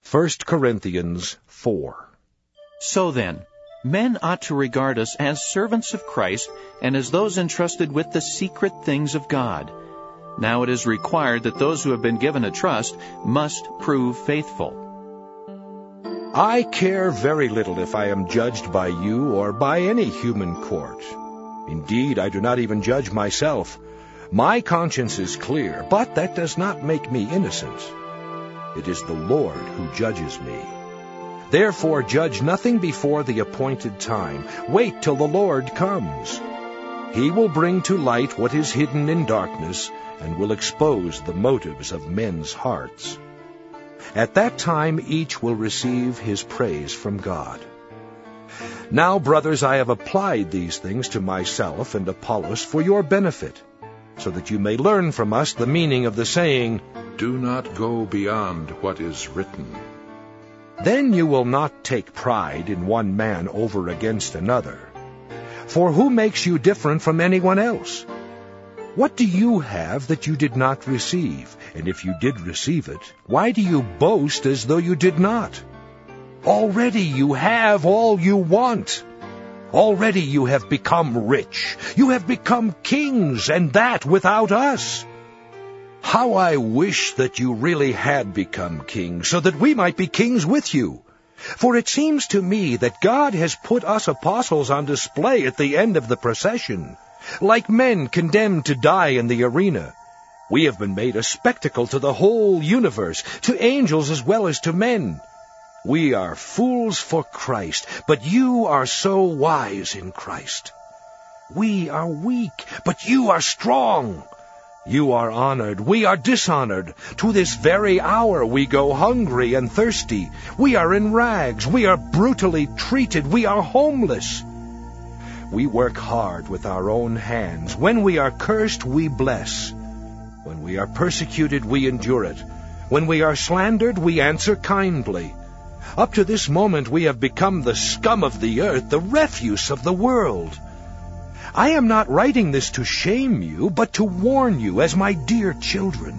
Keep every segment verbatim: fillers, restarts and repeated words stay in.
First Corinthians four. So then, men ought to regard us as servants of Christ and as those entrusted with the secret things of God. Now it is required that those who have been given a trust must prove faithful. I care very little if I am judged by you or by any human court. Indeed, I do not even judge myself. My conscience is clear, but that does not make me innocent. It is the Lord who judges me. Therefore, judge nothing before the appointed time. Wait till the Lord comes. He will bring to light what is hidden in darkness, and will expose the motives of men's hearts. At that time each will receive his praise from God. Now, brothers, I have applied these things to myself and Apollos for your benefit, so that you may learn from us the meaning of the saying, "Do not go beyond what is written." Then you will not take pride in one man over against another. For who makes you different from anyone else? What do you have that you did not receive? And if you did receive it, why do you boast as though you did not? Already you have all you want. Already you have become rich. You have become kings, and that without us. How I wish that you really had become kings, so that we might be kings with you. For it seems to me that God has put us apostles on display at the end of the procession. Like men condemned to die in the arena, we have been made a spectacle to the whole universe, to angels as well as to men. We are fools for Christ, but you are so wise in Christ. We are weak, but you are strong. You are honored, we are dishonored. To this very hour we go hungry and thirsty. We are in rags, we are brutally treated, we are homeless. We work hard with our own hands. When we are cursed, we bless. When we are persecuted, we endure it. When we are slandered, we answer kindly. Up to this moment, we have become the scum of the earth, the refuse of the world. I am not writing this to shame you, but to warn you as my dear children.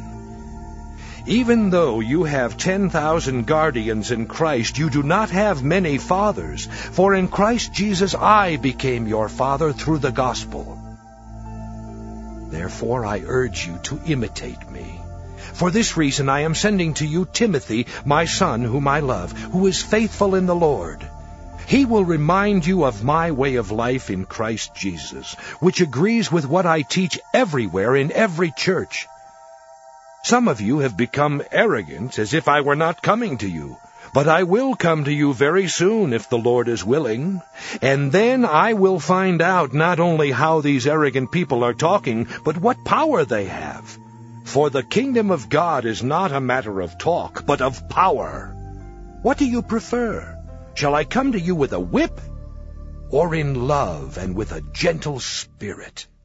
Even though you have ten thousand guardians in Christ, you do not have many fathers, for in Christ Jesus I became your father through the gospel. Therefore I urge you to imitate me. For this reason I am sending to you Timothy, my son, whom I love, who is faithful in the Lord. He will remind you of my way of life in Christ Jesus, which agrees with what I teach everywhere in every church. Some of you have become arrogant, as if I were not coming to you. But I will come to you very soon, if the Lord is willing. And then I will find out not only how these arrogant people are talking, but what power they have. For the kingdom of God is not a matter of talk, but of power. What do you prefer? Shall I come to you with a whip, or in love and with a gentle spirit?